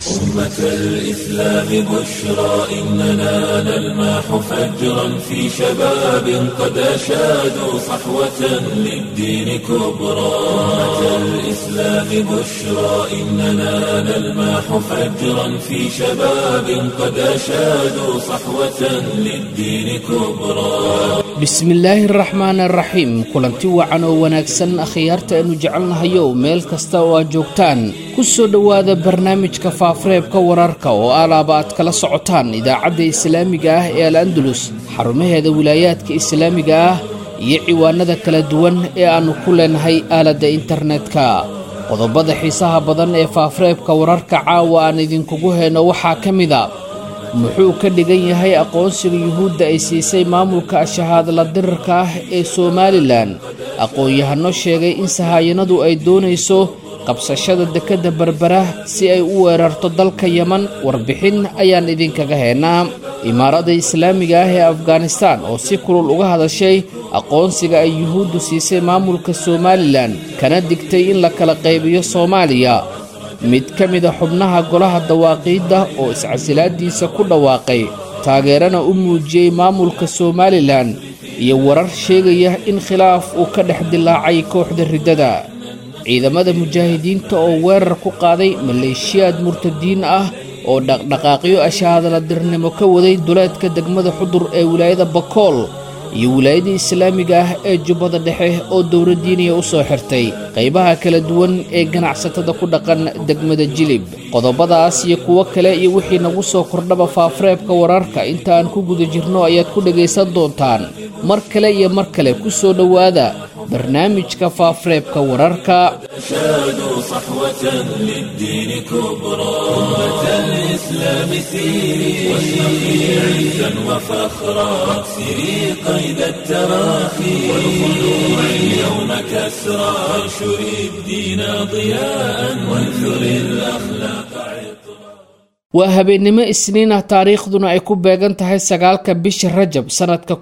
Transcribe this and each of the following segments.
أمة الإسلام بشرى إننا نلمح فجرا في شباب قد أشادوا صحوة للدين كبرى. أمة الإسلام بشرى إننا نلمح فجرا في شباب قد أشادوا صحوة للدين كبرى. بسم الله الرحمن الرحيم. kulanti wacan oo wanaagsan akhyaarta aanu jecelnahayo meel kasta oo aad joogtaan ku soo dhawaada barnaamijka faafareebka wararka oo alaaba aad kala socotaan idaacadda islaamiga ah ee Al-Andalus xarumaheeda wilaayaadka islaamiga ah iyo ciwaanada kala duwan ee aanu ku leenahay aalada internetka. qodobada xiisaha badan ee faafareebka wararka caawa aan idinkugu heeno waxaa ka mid ah muxuu ka dhigan yahay aqoonsiga yuhuudda ay siisay maamulka shahaadada dirarka ah ee Soomaaliland. aqoon-yahano sheegay in sahayanadu ay doonayso qabsashada dekada Berbera si ay u weerarto dalka Yemen. warbixin ayaan idinkaga heynaa. imaaradda islaamiga ah ee Afghanistan oo si kulul uga hadashay aqoonsiga ay yuhuuddu siisay maamulka Soomaaliland kana digtay in la kala qaybiyo Soomaaliya. mid ka mid ah xubnaha golaha dawaaqiidda oo iscasilaadiisa ku dhawaaqay taageerana u muujiyay maamulka Soomaaliland iyo warar sheegaya in khilaaf uu ka dhex dilaacay kooxda ridada. ciidamada mujaahidiinta oo weerar ku qaaday maleeshiyaad murtadiin ah oo dhaqdhaqaaqyo ashaadala dirnimo ka waday duleedka degmada Xudur ee wilaayada Bakool iyo wilaayada islaamiga ah ee Jubbada Dhexe oo dowladdiiniya u soo xirtay qaybaha kala duwan ee ganacsatada ku dhaqan degmada Jilib. qodobadaas iyo kuwa kale iyo wixii nagu soo kordhaba faafareebka wararka inta aan ku guda jirno ayaad ku dhageysan doontaan. mar kale ku soo dhawaada barnaamijka faafareebka wararka. شادوا صحوة للدين كبرى. أمة الإسلام سيري واشرقي عزا وفخرا. واكسري قيد التراخي والخلوع اليوم كسرى. وانشري الدين ضياء وانثري الأخلاق عطرا. waa habeenimo isniin ah taariikhduna ay ku beegan tahay 9 bisha Rajab sanadka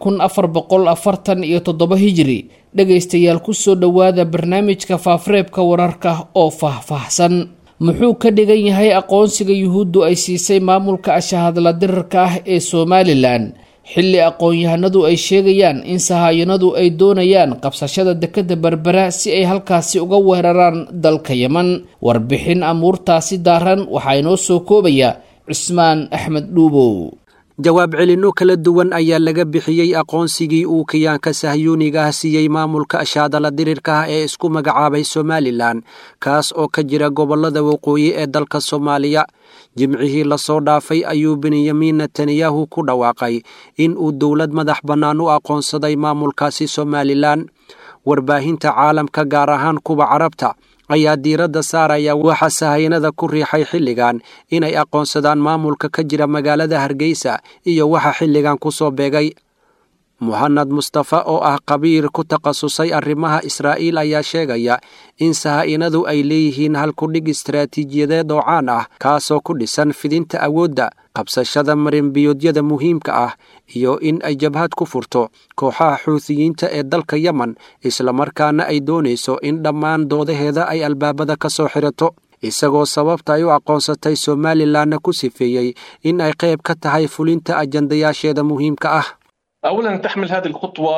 1447 Hijri. dhageystayaal ku soo dhawaada barnaamijka faafareebka wararka oo faahfaahsan. muxuu ka dhigan yahay aqoonsiga yuhuuddu ay siisay maamulka shahaadada dirarka ah ee Soomaaliland xilli aqoon-yahanadu ay sheegayaan in sahayanadu ay doonayaan qabsashada dekada Berbera si ay halkaasi uga weeraraan dalka Yemen. warbixin amuurtaasi daaran waxaa inoo soo koobaya Cismaan Axmed Dhuubow. jawaab celino kala duwan ayaa laga bixiyay aqoonsigii uu kiyaanka sahyuuniga siiyay maamulka shahaadada dirirka ee isku magacaabay Soomaaliland kaas oo ka jira gobolada waqooyi ee dalka Soomaaliya. jimcihii la soo dhaafay ayuu Benjamin Netanyahu ku dhawaaqay in uu dowlad madax bannaan u aqoonsaday maamulkaasi Soomaaliland. warbaahinta caalamka gaar ahaan kuwa Carabta ayaa diiradda saaraya waxa sahayanada ku riixay xilligan inay aqoonsadaan maamulka ka jira magaalada Hargeysa iyo waxa xilligan ku soo beegay. Muhammad Mustafa oo ah qabiir ku takhasusay arrimaha Israa'iil ayaa sheegaya in sahayanadu ay leeyihiin hal ku dhig istiraatiijiyadeed oo caan ah kaasoo ku dhisan fidinta awoodda, qabsashada marinbiyoodyada muhiimka ah iyo in ay jabhad ku furto kooxaha Xuuthiyiinta ee dalka Yemen isla markaana ay doonayso in dhammaan doodaheeda ay albaabada ka soo xirato. isagoo sababta ay u aqoonsatay Soomaaliland ku sifeeyay in ay qayb ka tahay fulinta ajandayaasheeda muhiimka ah. أولاً تحمل هذه الخطوة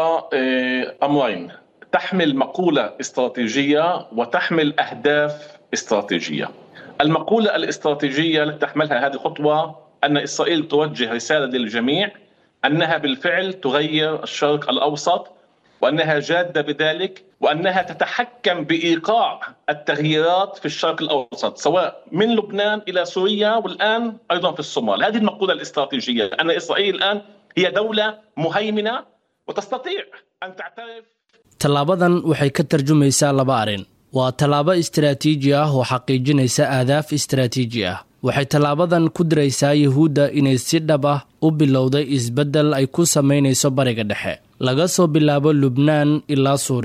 أمرين. تحمل مقولة استراتيجية وتحمل أهداف استراتيجية. المقولة الاستراتيجية التي تحملها هذه الخطوة أن إسرائيل توجه رسالة للجميع أنها بالفعل تغير الشرق الأوسط وأنها جادة بذلك وأنها تتحكم بإيقاع التغييرات في الشرق الأوسط سواء من لبنان إلى سوريا والآن أيضاً في الصومال. هذه المقولة الاستراتيجية أن إسرائيل الآن هي دولة مهيمنة وتستطيع أن تعترف. tallaabadan waxay ka tarjumaysaa laba arrin. waa tallaabo istiraatiiji ah oo xaqiijinaysa ahdaaf istiraatiiji ah. waxay tallaabadan ku diraysaa yuhuudda inay si dhab ah u bilowday isbeddel ay ku samaynayso bariga dhexe laga soo bilaabo Lubnaan ilaa Suuriya.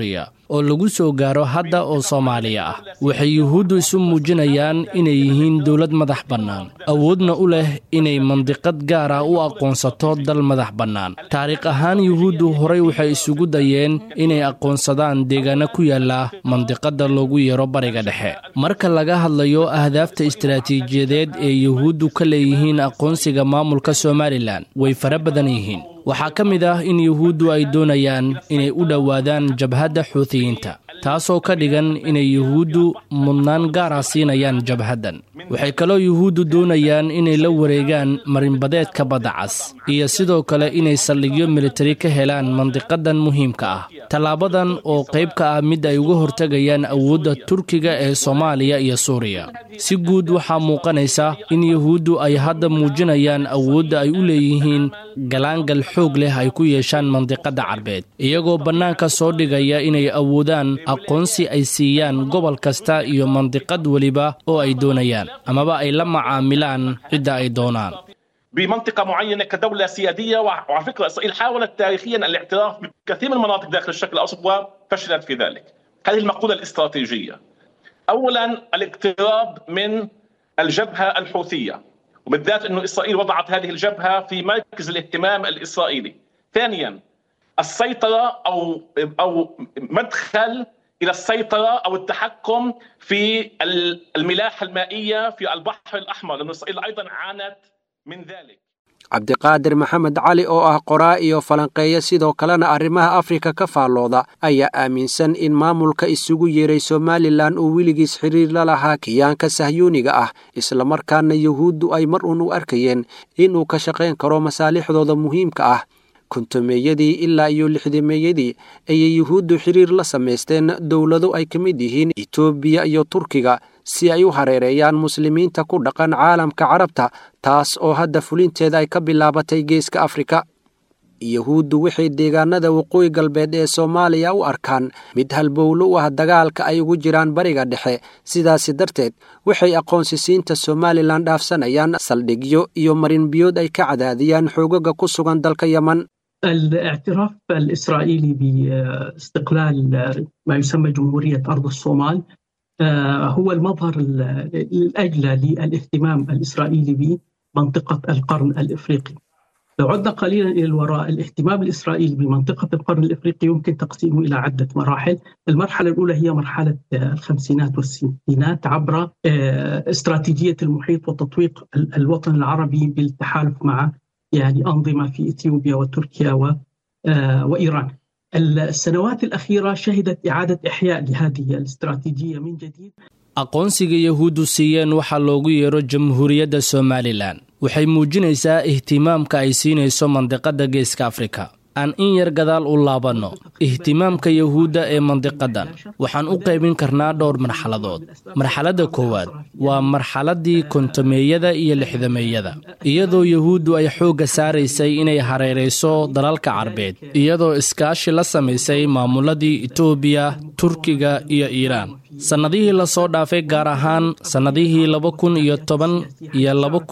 oo lagu soo gaaro hadda oo Soomaaliya ah. Waxay yuhuuddu isu muujinayaan inay yihiin dowlad madax bannaan, awoodna u leh inay mandiqad gaar ah u aqoonsato dal madax bannaan. Taariikh ahaan yuhuuddu horay waxay isugu dayeen inay aqoonsadaan deegaano ku yaala mandiqada loogu yeero Bariga Dhexe. Marka laga hadlayo ahdaafta istiraatiijiyadeed ee yuhuuddu ka leeyihiin aqoonsiga maamulka Somaliland, way fara badan yihiin. waxaa ka mid ah in yuhuuddu ay doonayaan inay u dhowaadaan jabhadda xuutiyiinta, taasoo ka dhigan inay yuhuuddu mudnaan gaar ah siinayaan jabhaddan. waxay kaloo yuhuuddu doonayaan inay la wareegaan marinbadeedka badda cas iyo sidoo kale inay saldhigyo militari ka helaan mandiqadan muhiimka ah. tallaabadan oo qayb ka ah mid ay uga hortagayaan awoodda Turkiga ee Soomaaliya iyo Suuriya. si guud waxaa muuqanaysa in yuhuuddu ay hadda muujinayaan awoodda ay u leeyihiin galaangal xoog leh ay ku yeeshaan mandiqada Carbeed, iyagoo bannaanka soo dhigaya inay awoodaan aqoonsi ay siiyaan gobol kasta iyo mandiqad waliba oo ay doonayaan amaba ay la macaamilaan cidda ay doonaan. بمنطقة معينة كدولة سيادية. وعلى فكرة إسرائيل حاولت تاريخيا الاعتراف بكثير من المناطق داخل الشرق الأوسط وفشلت في ذلك. هذه المقولة الاستراتيجية. أولا الاقتراب من الجبهة الحوثية، وبالذات أنه إسرائيل وضعت هذه الجبهة في مركز الاهتمام الإسرائيلي. ثانيا السيطرة أو مدخل إلى السيطرة أو التحكم في الملاحة المائية في البحر الأحمر، لأن إسرائيل أيضا عانت من ذلك. cabdiqaadir maxamed cali oo ah qoraa iyo falanqeeya sidoo kalena arrimaha Afrika ka faallooda ayaa aaminsan in maamulka isugu yeeray Somaliland uu wiligiis xiriir la lahaa kiyaanka sahyuuniga ah, isla markaana yuhuuddu ay mar u arkayeen inuu ka shaqayn karo masaalixdooda muhiimka ah. kuntumeeyadii ilaa iyo 60meeyadii ayay yuhuuddu xiriir la sameysteen dowlado ay ka mid yihiin Itoobiya iyo Turkiga si ay u hareereeyaan muslimiinta ku dhaqan caalamka Carabta, taas oo hadda fulinteeda ay ka bilaabatay geeska Afrika. yuhuuddu waxay deegaanada waqooyi galbeed ee Soomaaliya u arkaan mid halbowlo u ah dagaalka ay ugu jiraan Bariga Dhexe, sidaas darteed waxay aqoonsisiinta Somaliland dhaafsanayaan saldhigyo iyo marin biyood ay ka cadaadiyaan xoogaga ku sugan dalka Yemen. الاعتراف الإسرائيلي باستقلال ما يسمى جمهورية أرض الصومال هو المظهر الأجلى للاهتمام الإسرائيلي بمنطقة القرن الإفريقي. لو عدنا قليلا إلى الوراء، الاهتمام الإسرائيلي بمنطقة القرن الإفريقي يمكن تقسيمه إلى عدة مراحل. المرحلة الأولى هي مرحلة الخمسينات والستينات عبر استراتيجية المحيط وتطويق الوطن العربي بالتحالف مع أنظمة في إثيوبيا وتركيا وإيران. السنوات الأخيرة شهدت إعادة إحياء لهذه الاستراتيجية من جديد. aqoonsiga yuhuuddu siiyeen waxaa loogu yeero jamhuuriyadda Somaliland waxay muujinaysaa ihtimaamka ay siinayso mandiqada geeska Afrika. aan in yar gadaal u laabanno ihtimaamka yuhuudda ee mandiqadan waxaan u qaybin karnaa dhowr marxaladood. marxaladda koowaad waa marxaladdii kontomeeyada iyo lixdameeyada, iyadoo yuhuuddu ay xoogga saaraysay inay hareerayso dalalka Carbeed, iyadoo iskaashi la samaysay maamuladii Itoobiya, Turkiga iyo Iiraan. sannadihii la soo dhaafay, gaar ahaan sannadihii 2010 iyo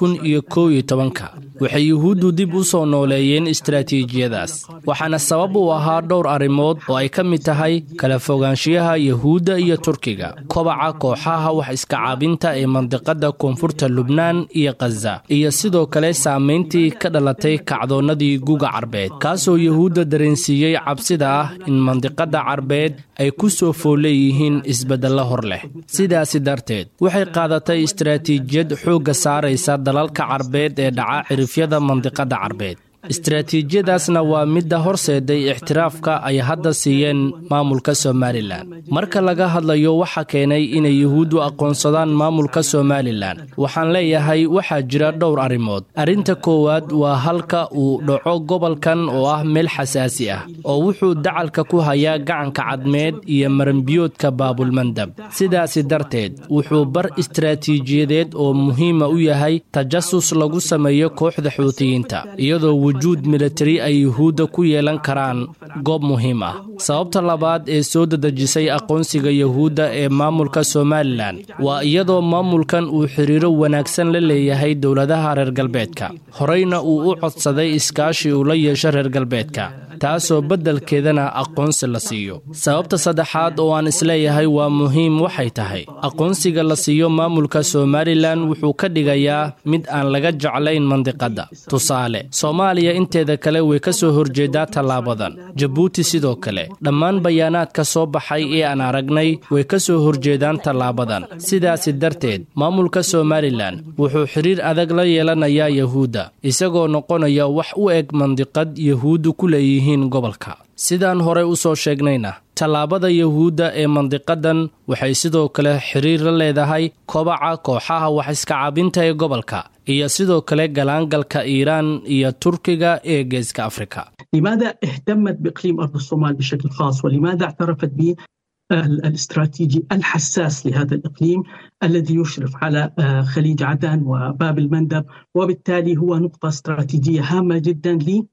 2011, waxay yuhuuddu dib u soo nooleeyeen istiraatiijiyadaas, waxaana sabab u ahaa dhowr arrimood oo ay ka mid tahay kala fogaanshiyaha yuhuudda iyo Turkiga, kobaca kooxaha wax iska caabinta ee mandiqada koonfurta Lubnaan iyo Gaza, iyo sidoo kale saameyntii ka dhalatay kacdoonnadii Guga Carbeed, kaasoo yuhuudda dareensiiyey cabsida ah in mandiqada Carbeed ay ku soo fooleeyihiin isbeddel hor leh. sidaasi darteed waxay qaadatay istiraatiijiyad xoogga saaraysa dalalka Carbeed ee dhaca cirifyada mandiqada Carbeed. istiraatiijiyadaasna waa midda horseeday ixtiraafka ay hadda siiyeen maamulka Somaliland. marka laga hadlayo waxa keenay inay yuhuuddu aqoonsadaan maamulka Somaliland, waxaan leeyahay waxaa jira dhowr arrimood. arrinta koowaad waa halka uu dhaco gobolkan oo ah meel xasaasi ah, oo wuxuu dacalka ku hayaa gacanka cadmeed iyo maranbiyoodka Baabulmandab. sidaasi darteed wuxuu bar istiraatiijiyadeed oo muhiima u yahay tajasus lagu sameeyo kooxda xuutiyiinta, iyadoo wujuud militari ay yuhuudda ku yeelan karaan goob muhiim ah. sababta labaad ee soo dadejisay aqoonsiga yuhuudda ee maamulka somalilan waa iyadoo maamulkan uu xiriiro wanaagsan la leeyahay dowladaha reer galbeedka, horeyna uu u codsaday iskaashi uu la yeesho reer galbeedka, taasoo beddelkeedana aqoonsi la siiyo. sababta saddexaad oo aan isleeyahay waa muhiim waxay tahay aqoonsiga la siiyo maamulka somalilan wuxuu ka dhigayaa mid aan laga jeclayn mandiqadda. tusaale, soomaaliya inteeda kale way ka soo horjeedaa tallaabadan, jabuuti sidoo kale. dhammaan bayaanaadka soo baxay ee aan aragnay way ka soo horjeedaan tallaabadan. sidaasi darteed maamulka somalilan wuxuu xiriir adag la yeelanayaa yuhuudda, isagoo noqonaya wax u eg mandiqad yuhuuddu ku leeyihiin gobolka. sidaan horey u soo sheegnayna, tallaabada yuhuudda ee mandiqadan waxay sidoo kale xiriir la leedahay kobaca kooxaha wax iska cabinta ee gobolka iyo sidoo kale galaangalka iiraan iyo turkiga ee geeska afrika. لماذا اهتمت بإقليم أرض الصومال بشكل خاص، ولماذا اعترفت به الاستراتيجي الحساس لهذا الإقليم الذي يشرف على خليج عدن وباب المندب، وبالتالي هو نقطة استراتيجية هامة جدا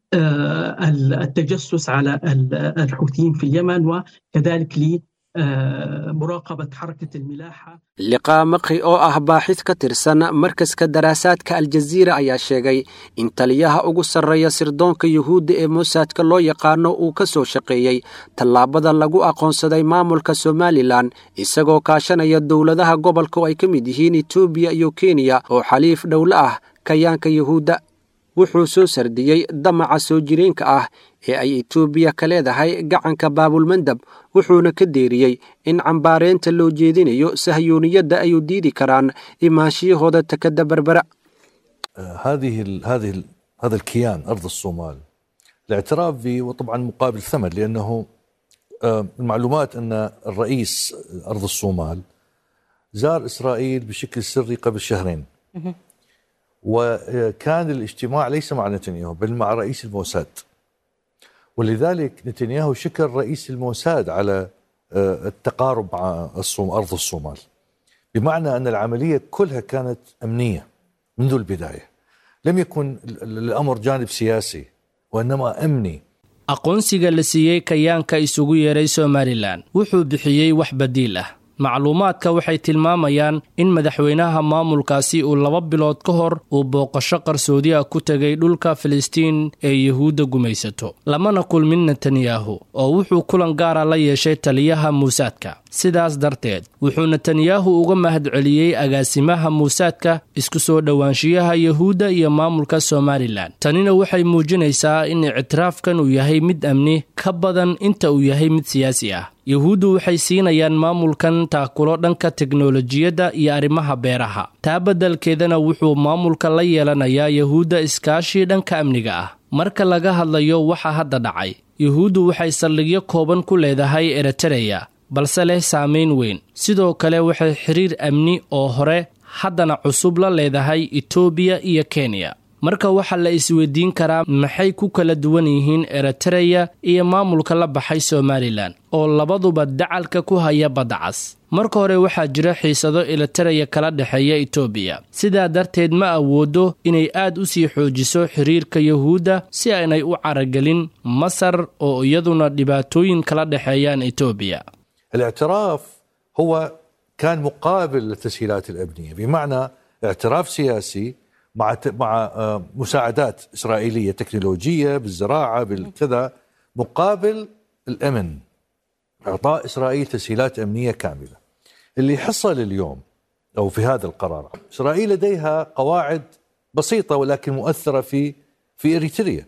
للتجسس على الحوثيين في اليمن، وكذلك مراقبة حركة الملاحة. liqaa maqi oo ah baaxid ka tirsan markaska daraasaadka aljaziira ayaa sheegay in taliyaha ugu sarreeya sirdoonka yuhuudda ee mosaadka loo yaqaano uu ka soo shaqeeyey tallaabada lagu aqoonsaday maamulka somalilan, isagoo kaashanaya dowladaha gobolka oo ay ka mid yihiin etoobiya iyo kenya oo xaliif dhowle ah kayaanka yuhuudda. wuxuu soo sardiyey damaca soo jireenka ah ee ay etoobiya ka leedahay gacanka baabulmandab, wuxuuna ka deeriyey in cambaareynta loo jeedinayo sahyuuniyadda ay u diidi karaan imaanshiyahooda takada berbera. هذا الكيان أرض الصومال الاعتراف به وطبعا مقابل ثمن، لأنه المعلومات أن الرئيس أرض الصومال زار إسرائيل بشكل سري قبل شهرين، وكان الاجتماع ليس مع نتنياهو بل مع رئيس الموساد، ولذلك نتنياهو شكر رئيس الموساد على التقارب مع أرض الصومال، بمعنى أن العملية كلها كانت أمنية منذ البداية، لم يكن الأمر جانب سياسي وإنما أمني. aqoonsiga la siiyey kayaanka isugu yeeray somalilan wuxuu bixiyey wax badiil ah. macluumaadka waxay tilmaamayaan in madaxweynaha maamulkaasi uu 2 bilood ka hor uu booqasho qarsoodi ah ku tagay dhulka Filistiin ee yuhuudda gumaysato, lamana kulmin Netanyahu oo wuxuu kulan gaara la yeeshay taliyaha Muusaadka. sidaas darteed wuxuu Netanyahu uga mahadceliyey agaasimaha Muusaadka isku soo dhawaanshiyaha yuhuudda iyo maamulka Somalilan. tanina waxay muujinaysaa in ictiraafkan uu yahay mid amni ka badan inta uu yahay mid siyaasi ah. yuhuuddu waxay siinayaan maamulkan taakulo dhanka teknolojiyadda iyo arrimaha beeraha, taa beddelkeedana wuxuu maamulka la yeelanayaa yuhuudda iskaashi dhanka amniga ah. marka laga hadlayo waxa hadda dhacay, yuhuuddu waxay saldhigyo kooban ku leedahay Eritrea balse leh saameyn weyn. sidoo kale waxay xiriir amni oo hore haddana cusub la leedahay Etoobiya iyo Kenya. marka waxaa la isweydiin karaa maxay ku kala duwan yihiin Eritrea iyo maamulka la baxay Somalilan oo labaduba dacalka ku haya badda cas. marka hore waxaa jira xiisado Eritrea kala dhexeeya Etoobiya, sidaa darteed ma awoodo inay aad u sii xoojiso xiriirka yuhuudda si aanay u caragelin Masar oo iyaduna dhibaatooyin kala dhexeeyaan Etoobiya. الاعتراف هو كان مقابل للتسهيلات الأمنية، بمعنى اعتراف سياسي مع مساعدات إسرائيلية تكنولوجية بالزراعة بالكذا مقابل الأمن، إعطاء إسرائيل تسهيلات أمنية كاملة. اللي حصل اليوم أو في هذا القرار، إسرائيل لديها قواعد بسيطة ولكن مؤثرة في إريتريا،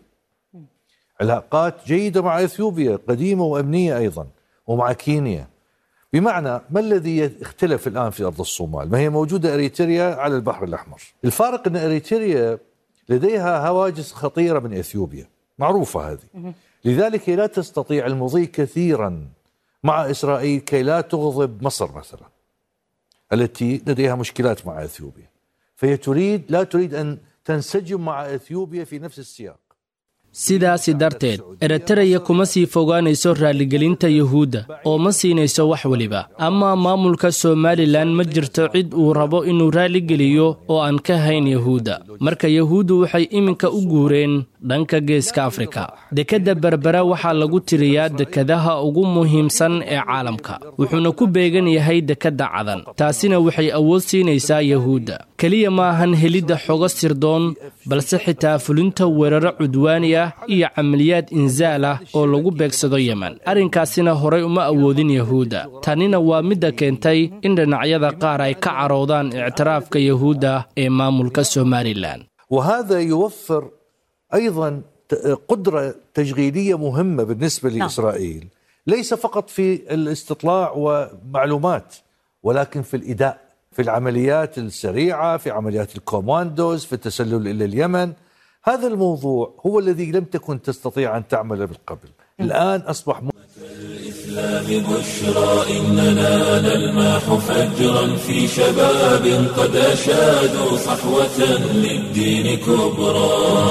علاقات جيدة مع إثيوبيا قديمة وأمنية أيضا، ومع كينيا. بمعنى ما الذي اختلف الآن في أرض الصومال؟ ما هي موجودة إريتريا على البحر الأحمر. الفارق أن إريتريا لديها هواجس خطيرة من إثيوبيا، معروفة هذه، لذلك لا تستطيع المضي كثيرا مع إسرائيل كي لا تغضب مصر مثلا التي لديها مشكلات مع إثيوبيا، فهي لا تريد أن تنسجم مع إثيوبيا في نفس السياق. sidaasi darteed eritareya kuma sii fogaanayso raaligelinta yuhuudda oo ma siinayso wax weliba ama maamulka somalilan ma jirto cid uu rabo inuu raaligeliyo oo aan ka hayn yuhuudda marka yuhuuddu waxay iminka u guureen dhanka geeska afrika dekedda berbera waxaa lagu tiriyaa dekadaha ugu muhiimsan ee caalamka wuxuuna ku beegan yahay dekedda cadan taasina waxay awood siinaysaa yuhuudda keliya ma ahan helidda xogo sirdoon balse xitaa fulinta weeraro cudwaani ah iyo camaliyaad insaal ah oo lagu beegsado yemen arrinkaasina horay uma awoodin yuhuudda tanina waa midda keentay in dhinacyada qaar ay ka carowdaan ictiraafka yuhuudda ee maamulka somalilan وهذا يوفر أيضا قدرة تشغيلية مهمة بالنسبة لإسرائيل ليس فقط في الاستطلاع ومعلومات ولكن في الإداء في العمليات السريعة في عمليات الكوماندوز في التسلل إلى اليمن هذا الموضوع هو الذي لم تكن تستطيع أن تعمل من قبل الآن أصبح الإسلام بشرى إننا نلمح فجرا في شباب قد أشادوا صحوة للدين كبرى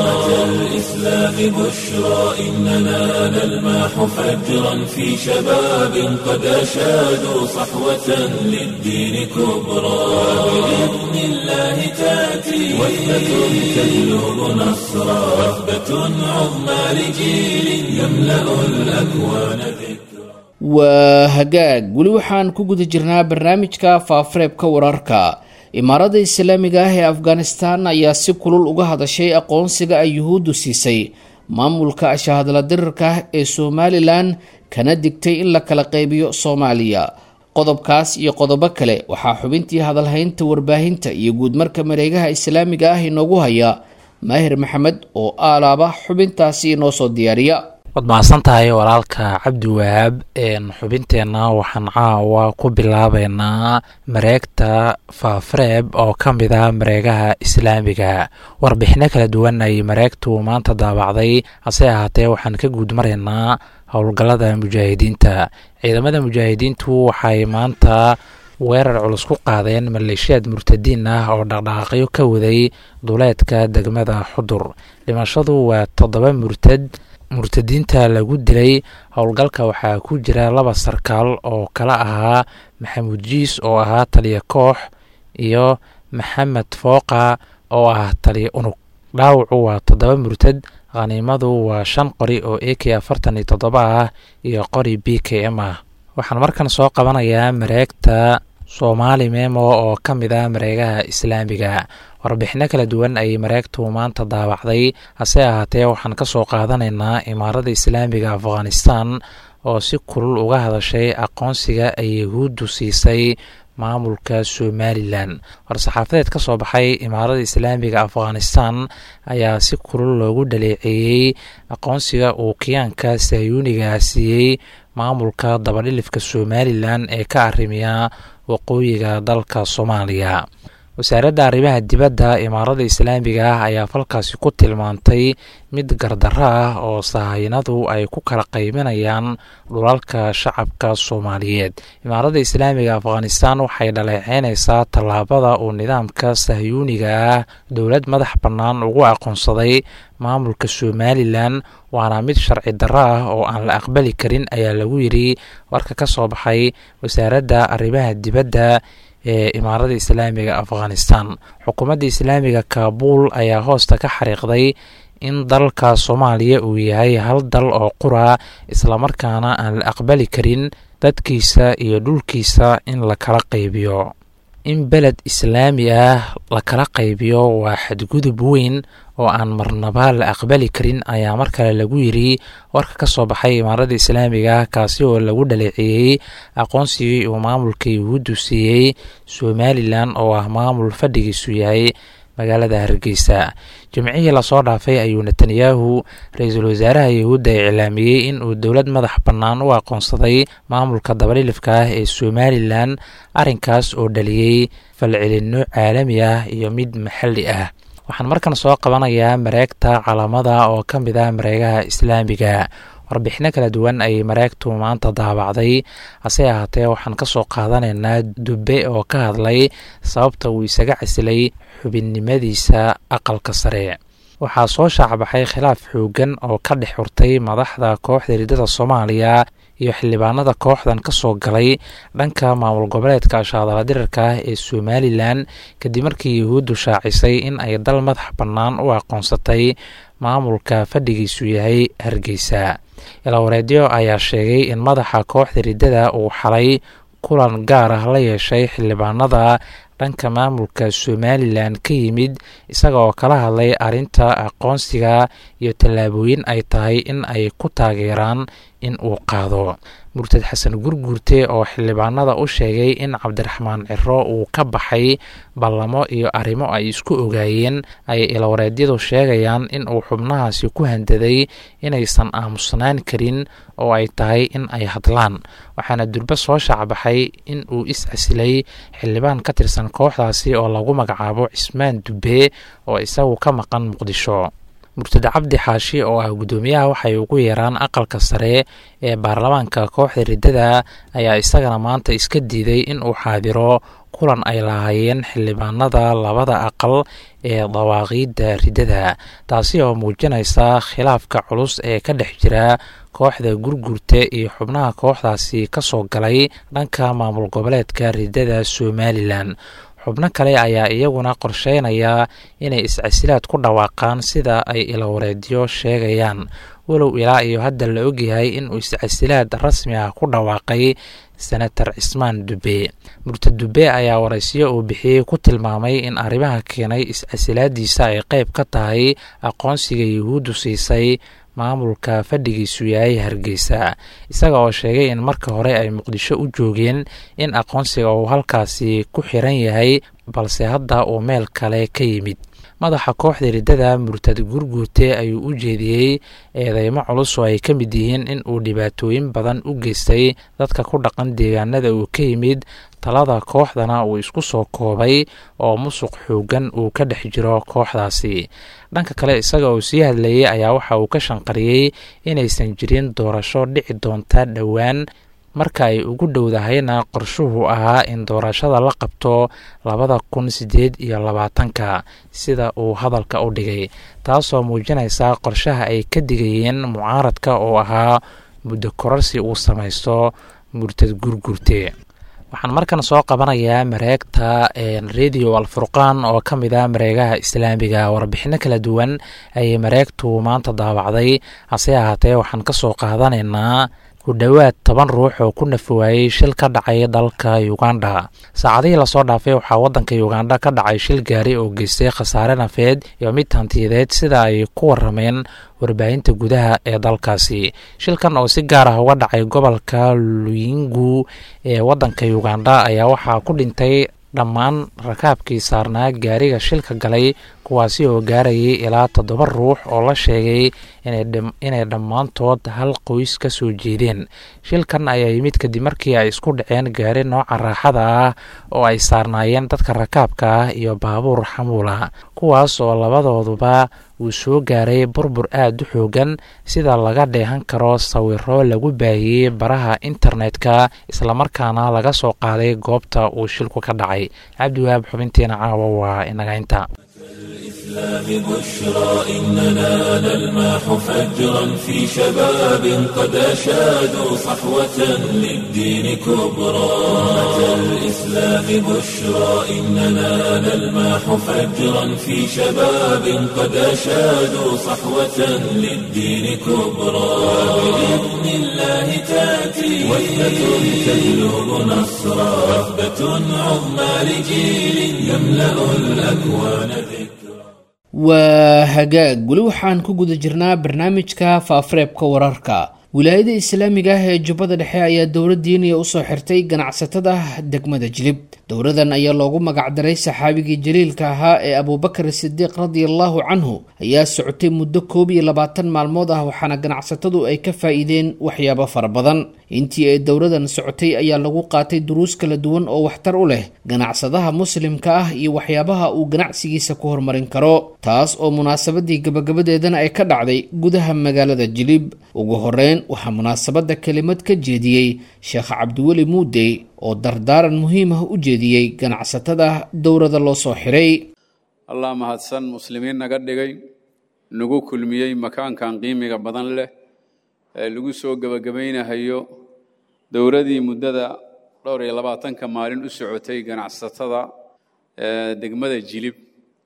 الإسلام بشرى إننا نلمح فجرا في شباب قد أشادوا صحوة للدين كبرى بإذن الله تأتي وحدة تجلب نصرا وحدة عظمى لجيل يملأ الأكوان ذكرا waa hagaag weli waxaan ku guda jirnaa barnaamijka faafareebka wararka imaaradda islaamiga ah ee afghanistan ayaa si kulul uga hadashay aqoonsiga ay yuhuuddu siisay maamulka shahadla dirirka ee somalilan kana digtay in la kala qaybiyo soomaaliya qodobkaas iyo qodobo kale waxaa xubintii hadalhaynta warbaahinta iyo guudmarka mareegaha islaamiga ah inoogu haya maahir maxamed oo aalaaba xubintaasi inoo soo diyaariya waad mahadsantahay walaalka cabdi wahaab xubinteenna waxaan caawa ku bilaabeynaa mareegta faafareeb oo ka mid ah mareegaha islaamiga warbixino kala duwan ay mareegtu maanta daabacday hase ahaatee waxaan ka guud maraynaa howlgallada mujaahidiinta ciidamada mujaahidiintu waxay maanta weerar culus ku qaadeen maleeshiyaad murtadiin ah oo dhaqdhaqaaqyo ka waday duleedka degmada xudur dhimashadu waa 7 murtadiinta lagu dilay howlgalka waxaa ku jira 2 sarkaal oo kala ahaa maxamuud jiis oo ahaa taliya koox iyo maxamed fooqa oo ah taliya unug dhaawacu waa 7 murtad khaniimadu waa 5 qori oo AK-47 ah iyo qori BKM ah waxaan markan soo qabanayaa mareegta Soomaali Memo oo ka mid ah mareegaha islaamiga warbixino kala duwan ay mareegtu maanta daabacday hase ahaatee waxaan ka soo qaadanaynaa imaaradda islaamiga Afghanistan oo si kulul uga hadashay aqoonsiga ay yuhuuddu siisay maamulka Somalilan war-saxaafadeed ka soo baxay imaaradda islaamiga Afghanistan ayaa si kulul loogu dhaleeceeyay aqoonsiga uu kiyaanka Sayuuniga siiyay maamulka dabadhilifka Somalilan ee ka arrimiya waqooyiga dalka Soomaaliya wasaaradda arrimaha dibadda imaaradda islaamiga ah ayaa falkaasi ku tilmaantay mid gardarro ah oo sahaynadu ay ku kala qaybinayaan dhulalka shacabka Soomaaliyeed imaaradda islaamiga Afghanistan waxay dhaleeceynaysaa tallaabada uu nidaamka Sayuuniga ah dowlad madax bannaan ugu aqoonsaday maamulka Somalilan waana mid sharci darro ah oo aan la aqbali karin ayaa lagu yiri warka ka soo baxay wasaaradda arrimaha dibadda ee imaaradda islaamiga Afghanistan xukuumadda islaamiga Kaabul ayaa hoosta ka xariiqday in dalka Soomaaliya uu yahay hal dal oo qura isla markaana aan la aqbali karin dadkiisa iyo dhulkiisa in la kala qaybiyo in beled islaami ah la kala qaybiyo waa xadgudub weyn oo aan marnaba la aqbali karin ayaa mar kale lagu yiri warka ka soo baxay imaaradda islaamiga kaasi oo lagu dhaleeceeyay aqoonsigii uu maamulka yuhuuddu siiyay Somalilan oo ah maamul fadhigiisu yahay magaalada Hargeysa jimcihii la soo dhaafay ayuu Netanyahu ra'iisul wasaaraha yuhuudda iclaamiyay in uu dowlad madax bannaan u aqoonsaday maamulka dabadhilifka ah ee Somalilan arrinkaas oo dhaliyay falcelinno caalami ah iyo mid maxalli ah waxaan markan soo qabanayaa mareegta calamada oo ka mid ah mareegaha islaamiga warbixino kala duwan ay mareegtu maanta daabacday hase ahaatee waxaan ka soo qaadanaynaa Dube oo ka hadlay sababta uu isaga casilay xubinnimadiisa aqalka sare waxaa soo shaacbaxay khilaaf xoogan oo ka dhex xurtay madaxda kooxda riddada soomaaliya iyo xildhibaanada kooxdan ka soo galay dhanka maamul goboleedka ashaadala dirirka ah ee somalilan kadib markii yuhuuddu shaacisay in ay dal madax bannaan u aqoonsatay maamulka fadhigiisu yahay hargeysa ilawareedyo ayaa sheegay in madaxa kooxda riddada uu xalay kulan gaar ah la yeeshay xildhibaanada dhanka maamulka somalilan ka yimid isaga oo kala hadlay arrinta aqoonsiga iyo tallaabooyin ay tahay in ay ku taageeraan in uu qaado murtad xasan gurguurte oo xildhibaanada u sheegay in cabdiraxmaan ciro uu ka baxay ballamo iyo arrimo ay isku ogaayeen ay ilawareedyadu sheegayaan in uu xubnahaasi ku handaday inaysan aamusnaan karin oo ay tahay in ay hadlaan waxaana durbe soo shaacbaxay in uu is-casilay xildhibaan ka tirsan kooxdaasi oo lagu magacaabo cismaan dube oo isagu ka maqan muqdisho murtad cabdi xaashi oo ah guddoomiyaha waxay ugu yeeraan aqalka sare ee baarlamaanka kooxda riddada ayaa isagana maanta iska diiday in uu xaadiro kulan ay lahaayeen xildhibaanada labada aqal ee dawaaqiidda riddada taasi oo muujinaysa khilaafka culus ee ka dhex jira kooxda gurgurta iyo xubnaha kooxdaasi ka soo galay dhanka maamul goboleedka riddada somalilan xubno kale ayaa iyaguna qorsheynaya inay iscasilaad ku dhawaaqaan sida ay ilawareedyo sheegayaan walow ilaa iyo hadda la ogyahay inuu iscasilaad rasmi ah ku dhawaaqay senator cismaan dube murtad dube ayaa waraysiyo uu bixiyey ku tilmaamay in arrimaha keenay iscasilaadiisa ay qayb ka tahay aqoonsiga yuhuuddu siisay maamulka fadhigiisu yahay hargeysa isaga oo sheegay in marka hore ay muqdisho u joogeen in aqoonsiga uu halkaasi ku xiran yahay balse hadda uu meel kale ka yimid madaxa kooxda riddada murtad gurguurte ayuu u jeediyey eedeymo culus oo ay ka mid yihiin in uu dhibaatooyin badan u geystay dadka ku dhaqan deegaanada uu ka yimid talada kooxdana uu isku soo koobay oo musuq xoogan uu ka dhex jiro kooxdaasi dhanka kale isaga oo sii hadlayay ayaa waxa uu ka shanqariyey inaysan jirin doorasho dhici doonta dhowaan marka ay ugu dhowdahayna qorshuhu ahaa in doorashada la qabto 2018 sida uu hadalka u dhigay taasoo muujinaysa qorshaha ay ka digayeen mucaaradka oo ahaa muddo kororsi uu samaysto murtad gurgurte waxaan markan soo qabanayaa mareegta radio alfurqaan oo ka mid ah mareegaha islaamiga warbixino kala duwan ayay mareegtu maanta daawacday hase ahaatee waxaan ka soo qaadanaynaa ku dhowaad 10 ruux oo ku nafawaayey shil ka dhacay dalka Uganda saacadihii lasoo dhaafay waxaa wadanka Uganda ka dhacay shil gaari oo geystay khasaare nafeed iyo mid hantiyadeed sida ay ku warameen warbaahinta gudaha ee dalkaasi shilkan oo si gaar ah uga dhacay gobolka Luyingu ee wadanka Uganda ayaa waxaa ku dhintay dhammaan rakaabkii saarnaa gaariga shilka galay kuwaasi oo gaarayay ilaa 7 ruux oo la sheegay inay dhammaantood hal qoys ka soo jeedeen shilkan ayaa yimid kadib markii ay isku dhaceen gaari nooca raaxada ah oo ay saarnaayeen dadka rakaabka ah iyo baabuur xamuula kuwaas oo labadooduba uu soo gaaray burbur aad u xoogan sida laga dheehan karo sawiro lagu baahiyey baraha internetka islamarkaana laga soo qaaday goobta uu shilku ka dhacay cabdiwaab xubinteena caawa waa inaga inta الإسلام بشرى إننا نلمح فجرا في شباب قد أشادوا صحوة للدين كبرى الإسلام بشرى إننا نلمح فجرا في شباب قد أشادوا صحوة للدين كبرى بإذن الله تأتي وحدة تجلب نصرا وحدة عظمى لجيل يملأ الأكوان ذكرا waa hagaag weli waxaan ku guda jirnaa barnaamijka faafareebka wararka wilaayada islaamiga ah ee jubbada dhexe ayaa dowlad diiniya usoo xirtay ganacsatada degmada jilib dowladan ayaa loogu magacdaray saxaabigii jaliilka ahaa ee abuubakar sidiiq radiallahu canhu ayaa socotay muddo 21 maalmood ah waxaana ganacsatadu ay ka faa'iideen waxyaabo fara badan intii ay dowladan socotay ayaa lagu qaatay duruus kala duwan oo waxtar u leh ganacsadaha muslimka ah iyo waxyaabaha uu ganacsigiisa ku horumarin karo taas oo munaasabadii gabagabadeedana ay ka dhacday gudaha magaalada jilib ugu horeyn waxaa munaasabada kelimad ka jeediyey sheekh cabdiweli muudey oo dardaaran muhiim ah u jeediyey ganacsatada dowlada loo soo xiray allah mahadsan muslimiin naga dhigay nagu kulmiyey makaankan qiimiga badan leh ee lagu soo gabagabaynayo dowladii muddada 22 maalin u socotay ganacsatada degmada Jilib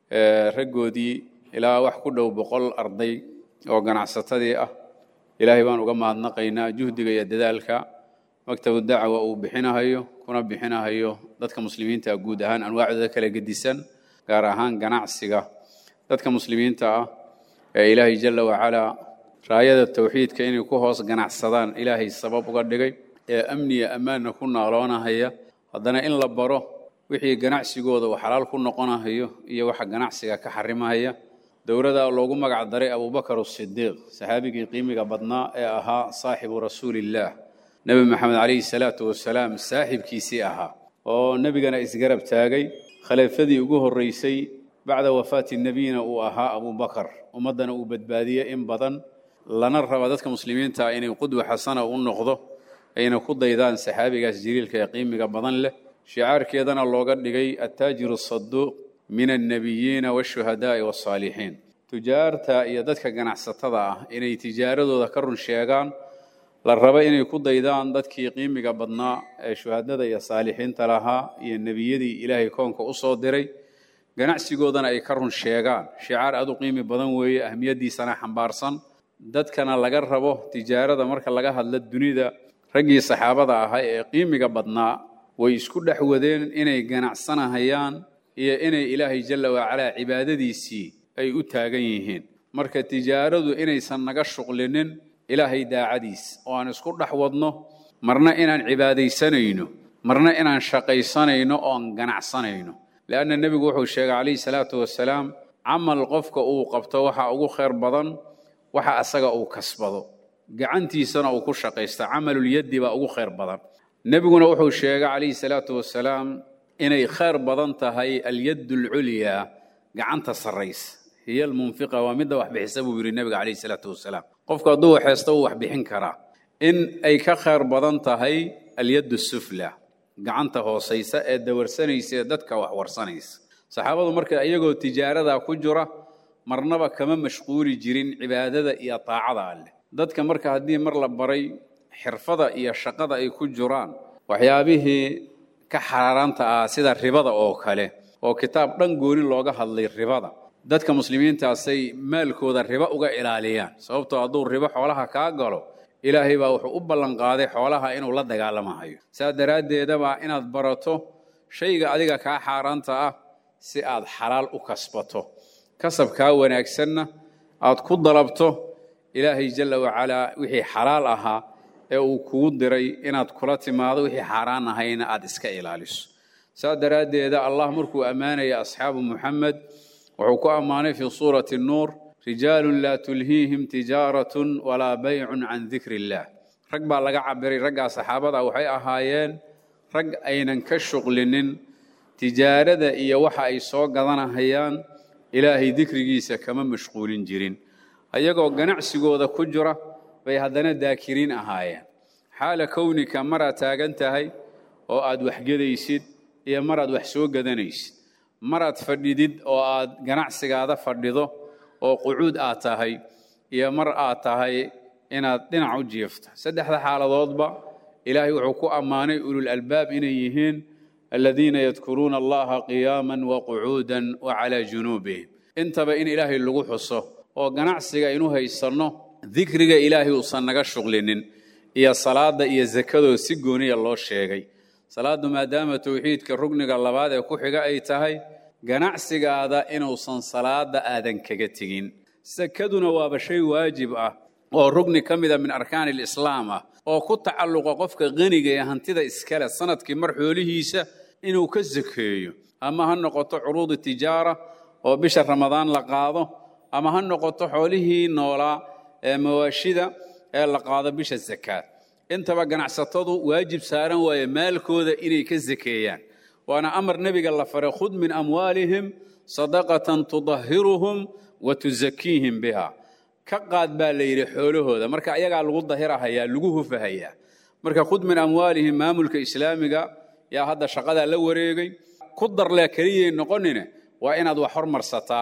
raggoodii ilaa wax ku dhow 100 arday oo ganacsatadii ah ilaahay baan uga mahadnaqaynaa juhdiga iyo dadaalka maktabu dacwa uu bixinayo kuna bixinayo dadka muslimiinta guud ahaan anwaacda kala gedisan gaar ahaan ganacsiga dadka muslimiinta ah ee ilaahay jalla wa ala raayada tawxiidka inay ku hoos ganacsadaan ilaahay sabab uga dhigay ee amniga amaana ku naaloonahaya haddana in la baro wixii ganacsigooda uu xalaal ku noqonayo iyo waxa ganacsiga ka xarimaya dowladda loogu magac daray Abu Bakar as-Siddiq saxaabigii qiimiga badnaa ee ahaa saaxibu rasuulillah nabi maxamed alayhi salaatu wasalaam saaxibkiisii ahaa oo nabigana isgarab taagay khaliifadii ugu horeysay bacda wafaati nabiyina uu ahaa Abu Bakar ummadana uu badbaadiyay in badan lana raba dadka muslimiinta inay qudwa xasana u noqdo ayna ku daydaan saxaabigaas jiriilka ee qiimiga badan leh shicaarkeedana looga dhigay at-taajir as-sadduq min an-nabiyyin wash-shuhada'i was-salihin tujaarta iyo dadka ganacsatada ah inay tijaaradooda ka run sheegaan la raba inay ku daydaan dadkii qiimiga badnaa ee shuhadada iyo saalixiinta lahaa iyo nabiyadii ilaahay koonka u soo diray ganacsigoodana ay ka run sheegaan shicaar aad u qiimi badan weeye ahmiyadiisana xambaarsan dadkana laga rabo tijaarada marka laga hadla dunida raggii saxaabada ahaa ee qiimiga badnaa way isku dhaxwadeen inay ganacsanahayaan iyo inay ilaahay jalla wa ala cibaadadiisii ay u taagan yihiin marka tijaaradu inaysan naga shuqlinin ilaahay daacadiis oo aan isku dhaxwadno marna inaan cibaadaysanayno marna inaan shaqaysanayno oo aan ganacsanayno laana nabigu wuxuu sheegay alayhi salaatu wasalaam amal qofka uu qabto waxa ugu khayr badan waxa asaga uu kasbado gacantiisana uu ku shaqaysto amalul yadi ba ugu khayr badan nabiguna wuxuu sheegay alayhi salaatu wasalaam inay khayr badan tahay al-yadul ulya gacanta sarays hiya al-munfiqa wa midda wax bixisabu yiri nabiga alayhi salaatu wasalaam qofka hadduu waxaysto wax bixin karaa in ay ka khayr badan tahay al-yadus sufla gacanta hoosaysa ee dawarsanaysa dadka wax warsanaysa saxaabadu marka iyagoo tijaarada ku jira marnaba kama mashquuli jirin cibaadada iyo taacada alle dadka marka haddii mar la baray xirfada iyo shaqada ay ku jiraan waxyaabihii ka xaraaranta ah sida ribada oo kale oo kitaab dhan gooni looga hadlay ribada dadka muslimiinta asay maalkooda riba uga ilaaliyaan sababtoo hadduu ribo xoolaha ka galo ilaahay baa wuxuu u ballan qaaday xoolaha inuu la dagaalamayo saa daraadeedaba inaad barato shayga adiga ka xaraaranta ah si aad xalaal u kasbato kasabka wanaagsanna aad ku dalabto ilaahay jalla wa ala wixii xalaal ahaa ee uu kugu diray inaad kula timaado wixii xaraan ahayna aad iska ilaaliso saa daraadeeda Allah markuu amaanaya asxaabu Muhammad wuxuu ku amaanay fi suurati an-nur rijaalun la tulhiihim tijaratun wala bay'un an dhikrillah rag baa laga cabiray ragga saxaabada waxay ahaayeen rag aynan ka shuqlinin tijaarada iyo waxa ay soo gadanahayaan ilaahay dhikrigiisa kama mashquulin jirin ayagoo ganacsigooda ku jira bay haddana daakiriin ahaayeen xaala kownika mara taagan tahay oo aad wax gadaysid iyo maraad wax soo gadanaysid maraad fadhidid oo aad ganacsigaada fadhido oo qucuud aad tahay iyo mar aad tahay inaad dhinac u jiifto saddexda xaaladoodba ilaahay wuxuu ku ammaanay ulul albaab inay yihiin alladina yadkuruuna allaha qiyaman wa qucuudan wa ala junubihim intaba in ilaahay lagu xuso oo ganacsiga inuu haysano dhikriga ilaahay uusan naga shuqlinin iyo salaada iyo zakado si gooniya loo sheegay salaadu maadaama tawxiidka rugniga labaad ee ku xiga ay tahay ganacsigaada inuusan salaada aadan kaga tegin zakaduna waa shay waajib ah oo rugni kamida min arkaan al-islaam ah oo ku tacalluqa qofka qaniga ee hantida iskale sanadkii mar xoolihiisa inuu ka zakeeyo ama ha noqoto curuud tijaara oo bisha ramadaan la qaado ama ha noqoto xoolihii noolaa ee mawaashida ee la qaado bisha zakaat intaba ganacsatadu waajib saaran waaye maalkooda inay ka zakeeyaan waana amar nabiga la faray khud min amwaalihim sadaqatan tudahhiruhum wa tuzakkihim biha ka qaad baa la yiri xoolahooda marka ayaga lagu dahirahayaa lagu hufahayaa marka khud min amwaalihim maamulka islaamiga yaa hadda shaqada la wareegay ku darle kaliye noqonina waa inaad wax hormarsataa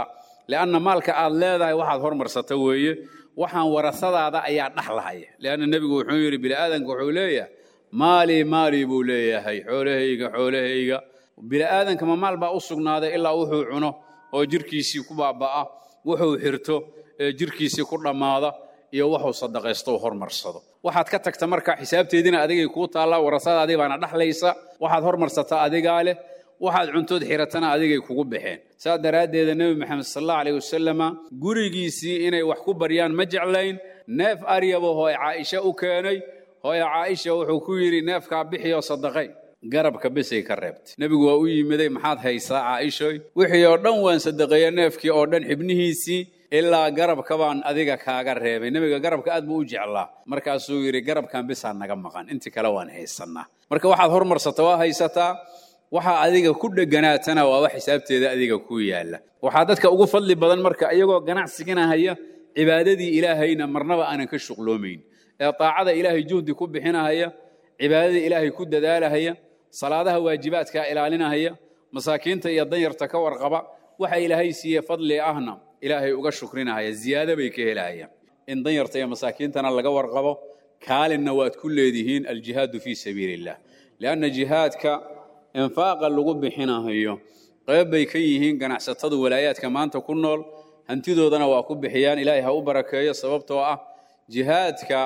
lianna maalka aad leedahay waxaad hormarsata weeye waxaan warasadaada ayaa dhaxlahaya lianna nebigu wuxuu yidhi bini'aadanka wuxuu leeyahay maalii buu leeyahay xoolahayga bini'aadanka ma maal baa u sugnaaday ilaa wuxuu cuno oo jirkiisii ku baaba'a wuxuu xirto jirkiisii ku dhammaada iyo wuxuu sadaqaysto hormarsado waxaad ka tagta marka xisaabteedina adigay kuu taallaa warasadaadii baana dhaxlaysa waxaad hormarsataa adigaa leh waxaad cuntood xiratana adigay kugu baxeen saa daraaddeeda nebi maxamed sallallahu alayhi wasallam gurigiisii inay wax ku baryaan ma jeclayn neef aryabo hooy caaisha u keenay hooy caaisha wuxuu ku yidhi neefkaa bixiyo sadaqay garabka bisay ka reebtay nebigu waa u yimiday maxaad haysaa caaishoy wixii oo dhan waan sadaqeeya neefkii oo dhan xibnihiisii ilaa garabka baan adiga kaaga reebay nebiga garabka aad buu u jeclaa markaasuu yidhi garabkan bisaa naga maqan intii kale waan haysannaa marka waxaad hormarsata waa haysataa waxaa adiga ku dheganaatana waa wax xisaabteeda adiga ku yaala waxaa dadka ugu fadli badan marka iyagoo ganacsigana haya cibaadadii ilaahayna marnaba aanan ka shuqloomayn ee taacada ilaahay juhdi ku bixinahaya cibaadada ilaahay ku dadaalahaya salaadaha waajibaadka ilaalinahaya masaakiinta iyo danyarta ka warqaba waxa ilaahay siiye fadli ahna ilaahay uga shukrinahaya ziyaado bay ka helayaan in danyarta iyo masaakiintana laga warqabo kaalinna waad ku leedihiin aljihaadu fii sabiilillah lianna jihaadka infaaqa lagu bixinayo qayb bay ka yihiin ganacsatada walaayaadka maanta ku nool hantidoodana waa ku bixiyaan ilaahay ha u barakeeyo sababtoo ah jihaadka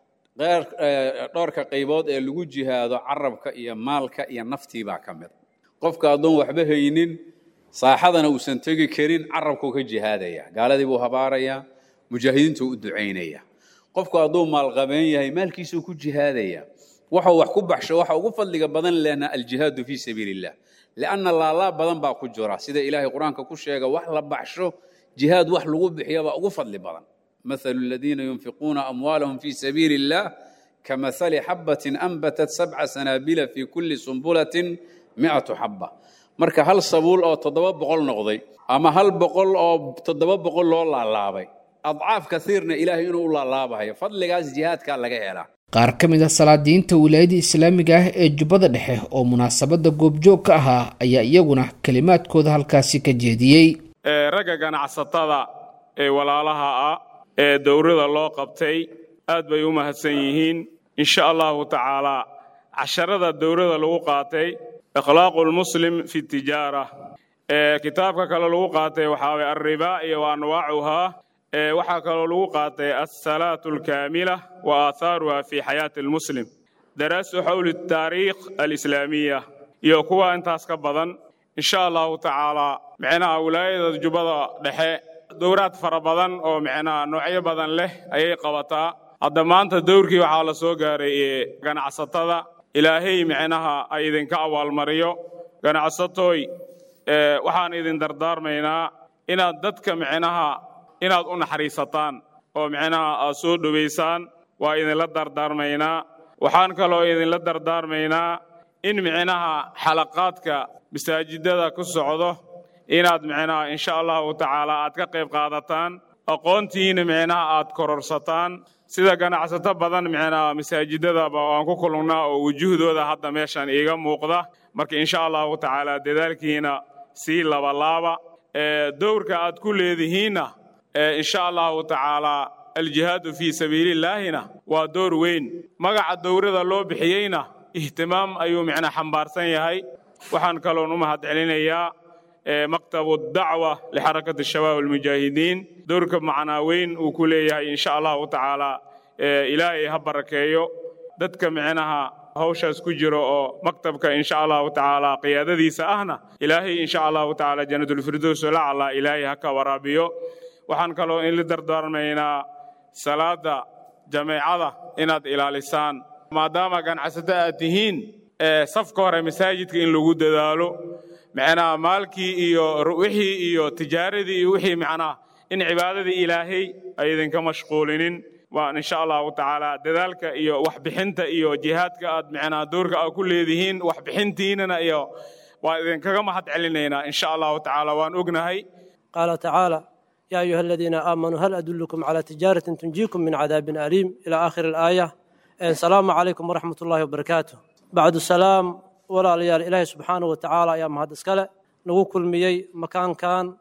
dhowrka qaybood ee lagu jihaado carabka iyo maalka iyo naftii baa ka mid qofka adoon waxba haynin saaxadana uusan tegi karin carabkuu ka jihaadaya gaaladii buu habaaraya mujaahidiintu u ducaynaya qofku hadduu maalqabeen yahay maalkiisuu ku jihaadaya waxuu wax ku baxsho waxa ugu fadliga badan lehna aljihaadu fii sabiilillah lianna laalaa badan baa ku jira sida ilaahay qur-aanka ku sheega wax la baxsho jihaad wax lagu bixiya baa ugu fadli badan مثل الذين ينفقون أموالهم في سبيل الله كمثل حبة أنبتت 7 سنابل في كل سنبلة 100 حبة marka hal sabuul oo 700 noqday ama hal boqol oo 700 loo laalaabay adcaaf kasiirna ilaahay inuu u laalaabayo fadligaas jihaadka laga helaa qaar ka mid ah salaadiinta wilaayada islaamiga ah ee jubbada dhexe oo munaasabada goobjoog ka ahaa ayaa iyaguna kalimaadkooda halkaasi ka jeediyey ragga ganacsatada ee walaalaha ah ee dowrada loo qabtay aad bay u mahadsan yihiin insha Allah ta'ala casharada dowrada lagu qaatay akhlaaqul muslim fi tijaara kitaabka kale lagu qaatay waxa way ar-riba iyo anwaacuha waxa kale lagu qaatay as-salatu al-kaamila wa aatharuha fi hayat al-muslim darasu hawl at-taariikh al-islamiyya iyo kuwa intaas ka badan insha Allah ta'ala macna wilaayada jubbada dhexe dowrad fara badan oo macna noocyo badan leh ayay qabataa hadda maanta dowrkii waxa la soo gaaray ganacsatada ilaahay macnaha ay idinka awaalmariyo ganacsatooy waxaan idin dardaarmaynaa inaad dadka macnaha inaad u naxariisataan oo macnaha soo dhaweysaan waa idin la dardaarmaynaa waxaan kaloo idin la dardaarmaynaa in macnaha xalaqaadka masaajidada ku socdo inaad macnaha insha Allah ta'ala aad ka qayb qaadataan aqoontiina macnaha aad kororsataan sida ganacsato badan macnaha masaajidada aan ku kulunaa oo wujuhdooda hadda meeshan iiga muuqda marka insha Allah ta'ala dadaalkiina si laaba dowrka aad ku leedihiina insha Allah ta'ala الجهاد في سبيل الله ودور وين مقع الدورة لو بحيينا اهتمام أيو معنا حنبارسان يهي وحان كالون أمهد علينا يا مكتب الدعوة لحركة الشباب المجاهدين دورك معنا وين وكلية إن شاء الله تعالى إلهي هبركيو ددك معناها هوشا سكجرو مكتبك إن شاء الله تعالى قيادة ذي سأهنا إلهي إن شاء الله تعالى جنة الفردوس لعلى إلهي هكا ورابيو وحان كالون إلي دردار مينا صلاة جماعة إناد إلى لسان ما دام كان عسداتهين صفكور مساجد إن لوجود دالو معنا مالكي إيو روحي إيو تجاري وحي معنا إن عبادة إلهي أيضا كمشغولين وإن شاء الله تعالى ذلك إيو وحبحنت إيو جهادك معنا دورك أو كل ذهين وحبحنتيننا إيو وإذا كما حد علينا إن شاء الله تعالى وأن أجنهي قال تعالى يا أيها الذين آمنوا هل أدلكم على تجارة تنجيكم من عذاب أليم إلى آخر الآية السلام عليكم ورحمة الله وبركاته بعد السلام ولا ليال إلهي سبحانه وتعالى يا مهد اسكاله نقول كل ميي مكان كان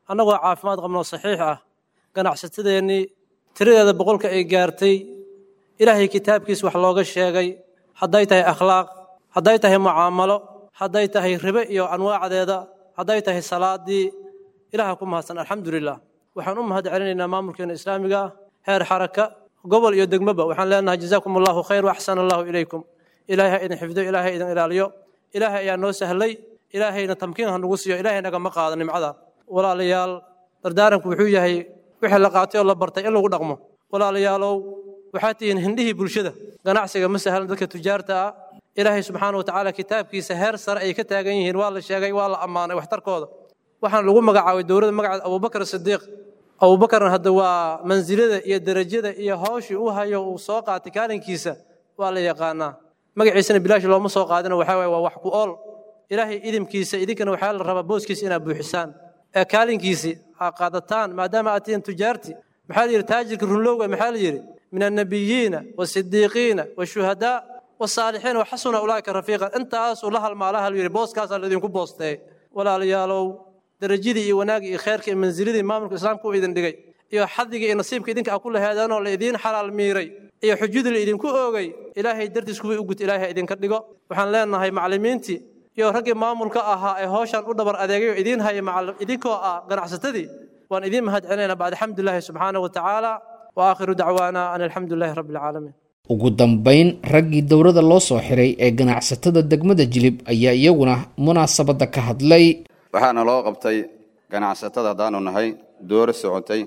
annagoo caafimaad qabnoo saxiix ah ganacsatadeennii tiradeeda boqolka ay gaartay ilaahay kitaabkiis wax looga sheegay hadday tahay akhlaaq hadday tahay mucaamalo hadday tahay ribe iyo anwaacdeeda hadday tahay salaadii ilaaha ku mahadsan alxamdulilah waxaan u mahad celinaynaa maamulkeena islaamiga ah heer xaraka gobol iyo degmaba waxaan leenahay jazaakum allahu khayr waxsana allahu ilaykum ilaahay ha idin xifdo ilaahay idin ilaaliyo ilaahay ayaa noo sahlay ilaahayna tamkiin ha nagu siiyo ilaahay nagama qaado nimcada walaalayaal dardaaranku wuxuu yahay wixii la qaatay oo la bartay in lagu dhaqmo walaalayaalow waxaad tihiin hindhihii bulshada ganacsiga ma sahlan dadka tujaarta ah ilaahay subxaana wa tacaala kitaabkiisa heer sare ay ka taagan yihiin waa la sheegay waa la ammaanay waxtarkooda waxaan lagu magacaabay dowladda magaceeda abubakar sidiiq abubakarna hadda waa mansilada iyo derajada iyo hawshii uu hayo uu soo qaatay kaalinkiisa waa la yaqaanaa magaciisana bilaash looma soo qaadina waxaa waaye waa wax ku ool ilaahay idimkiisa idinkana waxaa la rabaa booskiisa inaad buuxisaan ee kaalinkiisii aa qaadataan maadaama aad tihiin tujaarti maxaa la yidhi taajirka runlowga maxaa la yidhi min annabiyiina waasidiiqiina washuhadaa wasaalixiina waxasuna ulaa'ika rafiiqa intaasuu la halmaalaha la yidhi booskaasaa laidinku boosteey walaalayaalow darajadii iyo wanaagii iyo khayrkii iyo mansiladii maamulka islaamka uu idin dhigay iyo xadigii iyo nasiibka idinka a ku laheedanoo la idiin xalaal miiray iyo xujudii la idinku oogay ilaahay dartiis kuwii u gut ilaahay idinka dhigo waxaan leenahay macallimiintii iyo raggii maamulka ahaa ee hawshan u dhabar adeegay oo idiin haya idinkoo ah ganacsatadii waan idiin mahad celinaynaa bacda xamdulilaahi subxaanahu wa tacaala wa aakhiru dacwaana an alxamdulilaahi rabbi alcaalamiin ugu dambayn raggii dowladda loo soo xiray ee ganacsatada degmada jilib ayaa iyaguna munaasabadda ka hadlay waxaana loo qabtay ganacsatada haddaanu nahay dooro socotay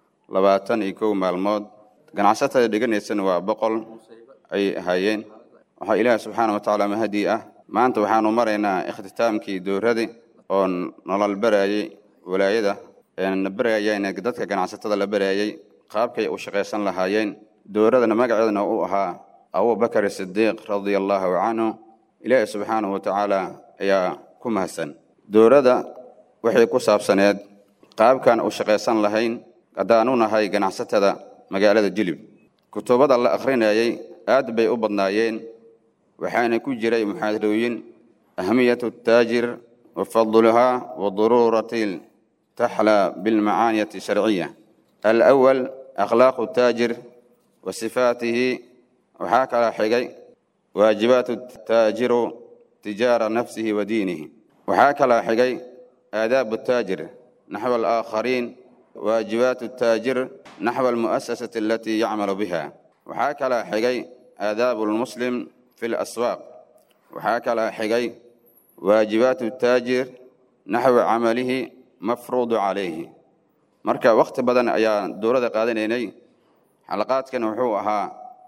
21 maalmood ganacsatada dhiganaysana waa 100 ay ahaayeen waxaa ilaahay subxaana wa tacaala mahadii ah maanta waxaanu maraynaa ikhtitaamkii dowradii oo nolol barayay walaayada na barayayna dadka ganacsatada la barayay qaabkay u shaqaysan lahaayeen dowradana magaceedana uu ahaa abubakar sidiiq radiyallahu canhu ilaahay subxaana wa tacaala ayaa ku mahadsan dowladda waxay ku saabsaneed qaabkan u shaqaysan lahayn haddaanu nahay ganacsatada magaalada jilib kutubada la akhrinayay aad bay u badnaayeen waxaana ku jiray muxaadarooyin ahmiyatu taajir wa fadluhaa wa daruurati taxla bilmacaaniyati sharciya alawal akhlaaqu taajir wa sifaatihi waxaa kala xigay waajibaatu taajiru tijaara nafsihi wa diinihi waxaa kala xigay aadaabu taajir naxwa alaakhariin waajibaatu taajir naxwa almu'asasati alatii yacmalu biha waxaa kala xigay aadaabu lmuslim fi laswaaq waxaa kala xigay waajibaatu taajir naxwa camalihi mafruudu calayhi marka wakhti badan ayaan dowladda qaadanaynay xalaqaadkan wuxuu ahaa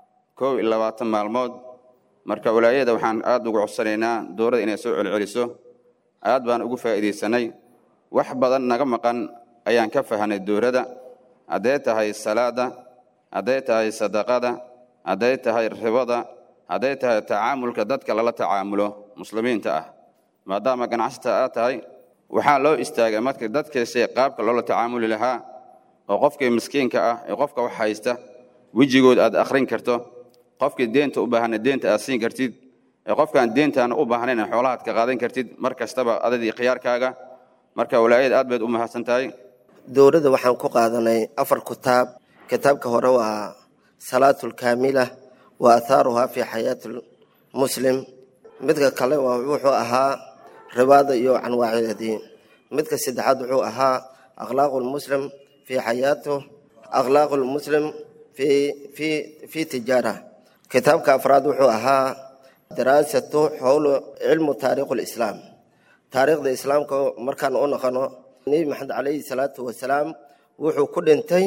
21 maalmood marka walaayada waxaan aad ugu codsanaynaa dowladda inay soo celceliso aad baan ugu faa'iideysanay wax badan naga maqan ayaan ka fahanay dowladda hadday tahay salaada hadday tahay sadaqada hadday tahay ribada hadday tahay tacaamulka dadka lala tacaamulo muslimiinta ah maadaama ganacsata aad tahay waxaa loo istaagay marka dadkaasi qaabka loola tacaamuli lahaa oo qofkii miskiinka ah ee qofka wax haysta wejigood aad akhrin karto qofkii deenta u baahan deenta aad siin kartid ee qofkaan deentaana u baahnayn xoolahaad ka qaadan kartid mar kastaba adadii khiyaarkaaga marka walaayad aad baad u mahadsan tahay dowladda waxaan ku qaadanay 4 kitaabka hore waa salaatul kaamila wa athaaruha fi xayaatul muslim midka kale wuxuu ahaa ribaada iyo anwaaceedii midka saddexaad wuxuu ahaa akhlaaqul muslim fi xayaatu akhlaaqul muslim fi tijaara kitaabka afraad wuxuu ahaa daraasatu xawlu cilmu taariikhul islaam taariikhda islaamka markaan u noqono nabi maxamed calayhi salaatu wasalaam wuxuu ku dhintay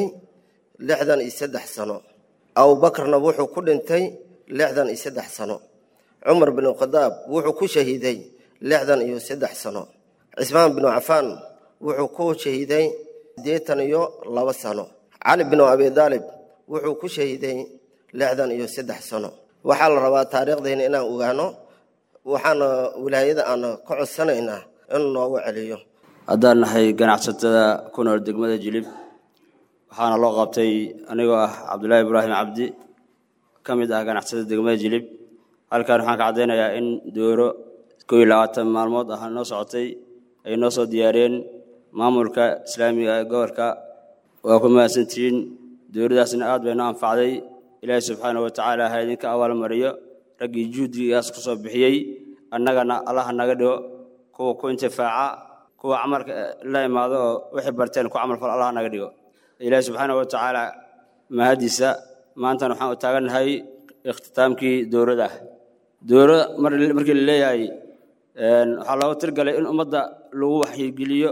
63 sano abubakarna wuxuu ku dhintay 63 sano cumar bin khadaab wuxuu ku shahiiday 63 sano cismaan bin cafaan wuxuu ku shahiiday 82 sano cali bin abi talib wuxuu ku shahiiday 63 sano waxaa la rabaa taariikhdeena inaan ogaano waxaana wilaayada aan ka codsanaynaa in noogu celiyo haddaan nahay ganacsatada ku nool degmada jilib waxaana loo qabtay anigoo ah cabdullaahi ibraahim cabdi ka mid ah ganacsatada degmada jilib halkan waxaan ka caddaynayaa in dooro 21 maalmood ah noo socotay ay noo soo diyaareen maamulka islaamiga ee gobolka waa ku mahadsantihiin dowladdaasna aad bayna anfacday ilaahay subxaanahu wa tacaala ha idinka abaalmariyo raggii juhdigaas ku soo bixiyey annagana allaha naga dhigo kuwa ku intifaaca kuwa camalka la imaado oo wixii barteen ku camal fal allaha naga dhigo ilaahay subxaanahu wa tacaala mahadiisa maantana waxaan u taagannahay ikhtitaamkii dowladda markii la leeyahay waxaa loogu tirgalay in ummadda lagu waxyigeliyo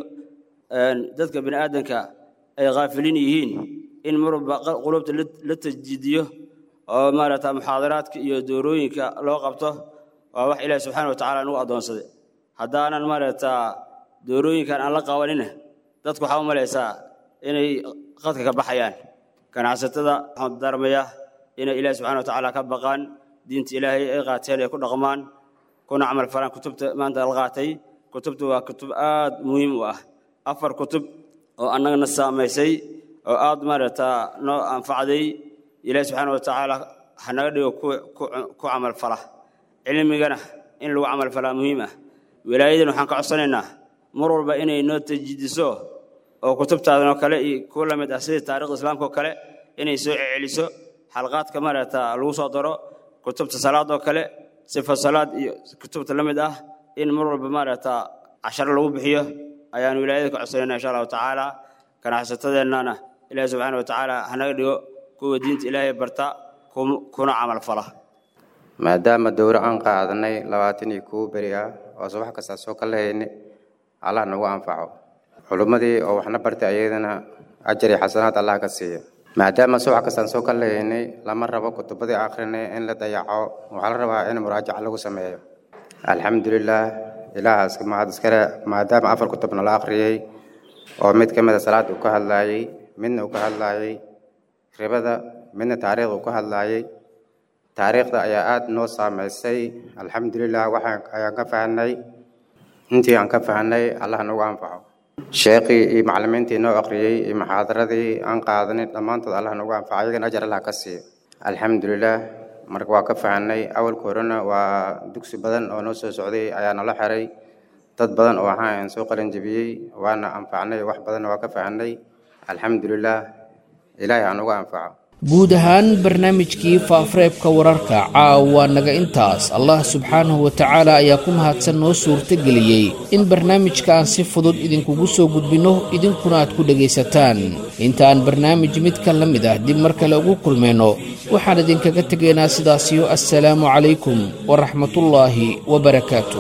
dadka bini aadanka ay kaafilin yihiin in mar walba qulubta la tajdiidiyo oo maarata muxaadaraadka iyo doorooyinka loo qabto waa wax ilaahay subxaanahu wa tacaala nagu addoonsaday haddaanan maarata doorooyinkan aan la qabanina dadku waxaa u malaysaa inay qadka ka baxayaan ganacsatada waxaan darmayaa inay ilaahay subxaanahu wa tacaala ka baqaan diinta ilaahay ay qaateen ay ku dhaqmaan kuna camal falaan kutubta maanta la qaatay kutubtu waa kutub aad muhiim u ah 4 kutub oo annagana saamaysay oo aad maarata noo anfacday ilaahay subxaanahu wa tacaala ha naga dhigo ku camal fala cilmigana in lagu camal falaa muhiim ah wilaayadan waxaan ka codsanaynaa mar walba inay noo tajdiidiso oo kutubtaadan oo kale iyo kuwa la mid ah sida taariikhda islaamka oo kale inay soo celiso xalqaadka maarata lagu soo daro kutubta salaad oo kale sifa salaad iyo kutubta la mid ah in mar walba maarata cashar lagu bixiyo ayaan wilaayada ka codsanaynaa insha allahu tacaala ganacsatadeennana ilaahay subxaanahu wa tacaala hanaga dhigo kuwa diinta ilaahay barta kuna camal fala maadaama dowro aan qaadanay 21 beri ah oo subax kasta soo kala hayne allah nagu anfaco culimmadii oo waxna bartay ayadana ajar iyo xasanaad allah ka siiyo maadaama subax kasta soo kala hayne lama rabo kutubadii akhrinay in la dayaco waxa la rabaa in muraajac lagu sameeyo alxamdulillah ilaahaas mahad iskale maadaama 4 kutubna la akhriyay oo mid ka mid ah salaad uu ka hadlayay midna uu ka hadlayay ribada midna taariikh uu ka hadlayay taariikhda ayaa aad noo saameysay alxamdulillah waxaan ka fahanay intii aan ka fahanay allah nagu anfaco sheekhi iyo macallimiintii noo akhriyay iyo muxaadaradii aan qaadanay dhammaantood allah nagu anfaco ayagana ajar allah ka siiyo alxamdulillah marka waa ka fahanay awalka horena waa dugsi badan oo noo soo socday ayaa nala xiray dad badan oo waxaan soo qalin jabiyey waana anfacnay wax badan waa ka fahanay alxamdulillah ilaahay aan ugu anfaco guud ahaan barnaamijkii faafareebka wararka caawa naga intaas allah subxaanahu wa tacaala ayaa ku mahadsan noo suurtageliyey in barnaamijka aan si fudud idinkugu soo gudbinno idinkuna aad ku dhegaysataan intaan barnaamij midka la mid ah dib mar kale ugu kulmayno waxaan idinkaga tegaynaa sidaasiyo assalaamu calaykum waraxmatullaahi wabarakaatu